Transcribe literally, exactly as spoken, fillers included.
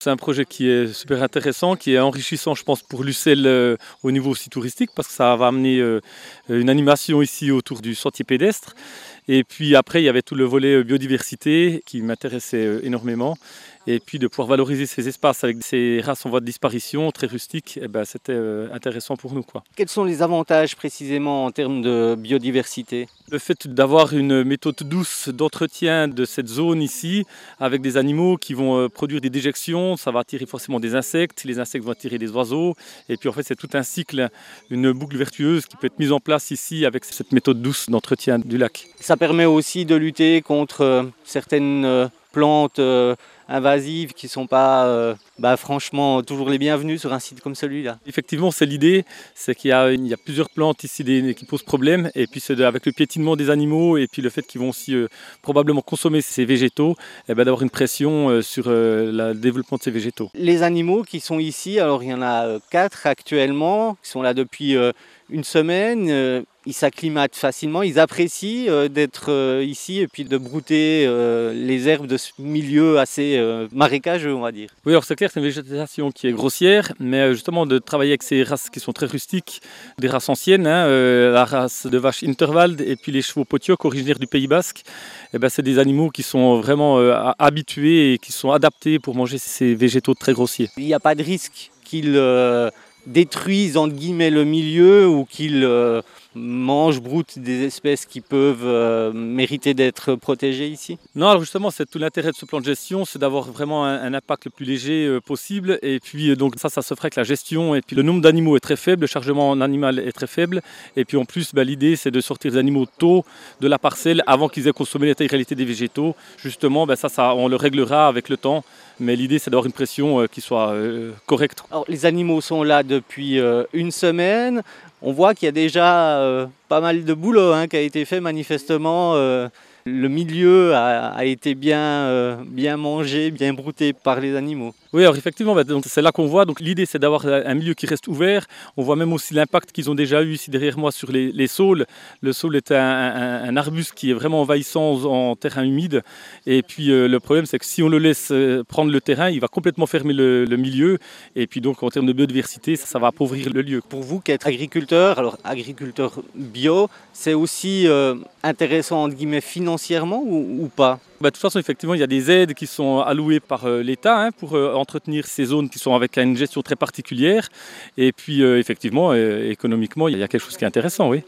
C'est un projet qui est super intéressant, qui est enrichissant, je pense, pour l'Ussel euh, au niveau aussi touristique, parce que ça va amener euh, une animation ici autour du sentier pédestre. Et puis après, il y avait tout le volet euh, biodiversité qui m'intéressait euh, énormément. Et puis de pouvoir valoriser ces espaces avec ces races en voie de disparition, très rustiques, eh ben, c'était euh, intéressant pour nous, quoi. Quels sont les avantages précisément en termes de biodiversité? Le fait d'avoir une méthode douce d'entretien de cette zone ici, avec des animaux qui vont euh, produire des déjections, ça va attirer forcément des insectes, les insectes vont attirer des oiseaux, et puis en fait c'est tout un cycle, une boucle vertueuse qui peut être mise en place ici avec cette méthode douce d'entretien du lac. Ça permet aussi de lutter contre euh, certaines euh, plantes euh, invasives qui ne sont pas euh, bah, franchement toujours les bienvenues sur un site comme celui-là. Effectivement, c'est l'idée, c'est qu'il y a, il y a plusieurs plantes ici des, qui posent problème, et puis c'est de, avec le piétinement des animaux et puis le fait qu'ils vont aussi euh, probablement consommer ces végétaux, eh ben, d'avoir une pression euh, sur euh, la- le développement de ces végétaux. Les animaux qui sont ici, alors il y en a euh, quatre actuellement, qui sont là depuis euh, une semaine. euh, Ils s'acclimatent facilement, ils apprécient euh, d'être euh, ici et puis de brouter euh, les herbes de ce milieu assez euh, marécageux, on va dire. Oui, alors c'est clair, c'est une végétation qui est grossière, mais euh, justement de travailler avec ces races qui sont très rustiques, des races anciennes, hein, euh, la race de vache Interwald et puis les chevaux Potioc originaires du Pays Basque, eh ben, c'est des animaux qui sont vraiment euh, a- habitués et qui sont adaptés pour manger ces végétaux très grossiers. Il n'y a pas de risque qu'ils euh, détruisent entre guillemets le milieu ou qu'ils euh, mangent, broutent des espèces qui peuvent euh, mériter d'être protégées ici. Non, alors justement, c'est tout l'intérêt de ce plan de gestion, c'est d'avoir vraiment un, un impact le plus léger euh, possible. Et puis euh, donc ça, ça se ferait avec la gestion. Et puis le nombre d'animaux est très faible, le chargement en animal est très faible. Et puis en plus, bah, l'idée, c'est de sortir les animaux tôt de la parcelle avant qu'ils aient consommé l'intégralité des végétaux. Justement, bah, ça, ça, on le réglera avec le temps. Mais l'idée, c'est d'avoir une pression euh, qui soit euh, correcte. Alors, les animaux sont là depuis euh, une semaine. On voit qu'il y a déjà euh, pas mal de boulot hein, qui a été fait manifestement. euh, le milieu a, a été bien, euh, bien mangé, bien brouté par les animaux. Oui, alors effectivement, bah, donc c'est là qu'on voit. Donc l'idée, c'est d'avoir un milieu qui reste ouvert. On voit même aussi l'impact qu'ils ont déjà eu ici derrière moi sur les, les saules. Le saule est un, un- un arbuste qui est vraiment envahissant en, en terrain humide. Et puis euh, le problème, c'est que si on le laisse euh, prendre le terrain, il va complètement fermer le, le milieu. Et puis donc en termes de biodiversité, ça, ça va appauvrir le lieu. Pour vous qui êtes agriculteur, alors agriculteur bio, c'est aussi euh, intéressant entre guillemets financièrement ou, ou pas? Bah, de toute façon, effectivement, il y a des aides qui sont allouées par euh, l'État hein, pour euh, entretenir ces zones qui sont avec une gestion très particulière. Et puis, euh, effectivement, euh, économiquement, il y a quelque chose qui est intéressant, oui.